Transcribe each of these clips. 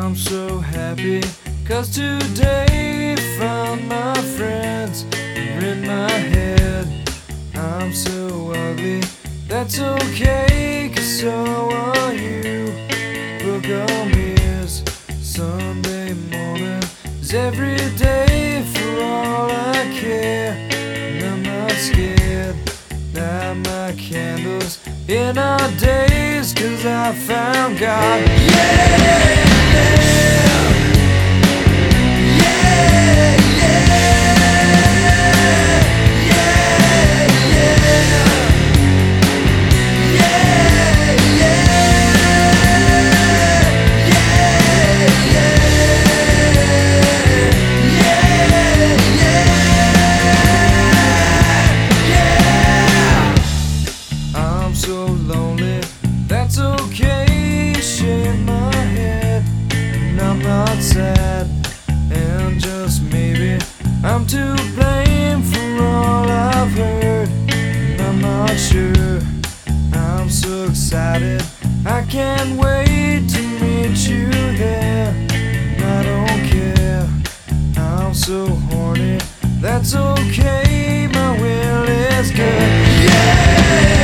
I'm so happy, 'cause today found my friends are in my head. I'm so ugly, that's okay, 'cause so are you. Book on mirrors, Sunday morning is every day for all I care. And I'm not scared, light my candles in our days, 'cause I found God. Yeah! So lonely, that's okay, shake my head, and I'm not sad, and just maybe I'm to blame for all I've heard, and I'm not sure. I'm so excited, I can't wait to meet you there, and I don't care, I'm so horny, that's okay, my will is good. Yeah!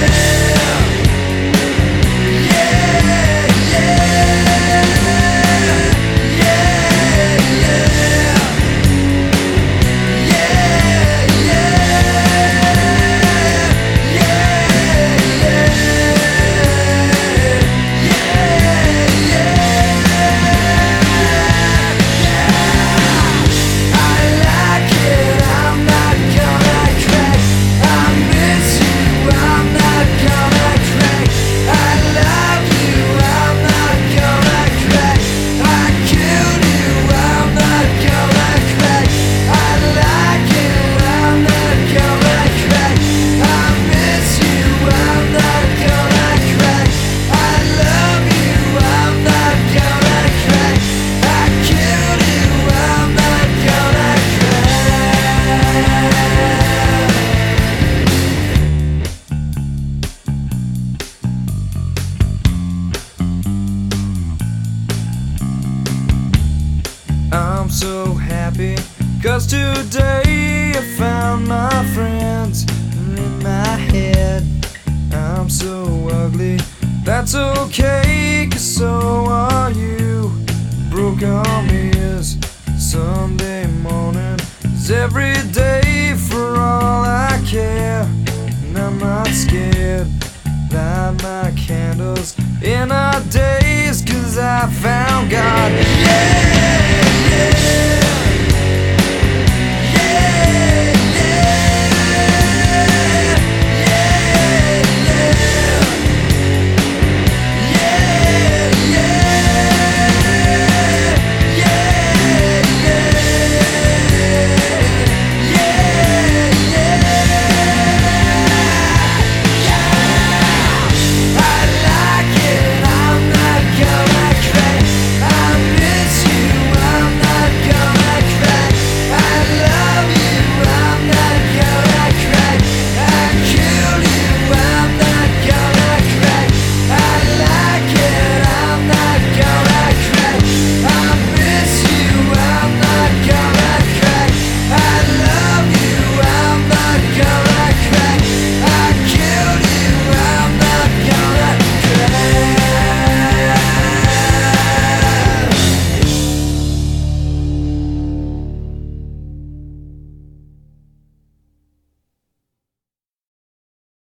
I'm so happy, 'cause today I found my friends in my head. I'm so ugly, that's okay, 'cause so are you. Broke arm is Sunday morning is every day for all I care. And I'm not scared, light my candles in our days, 'cause I found God. Yeah!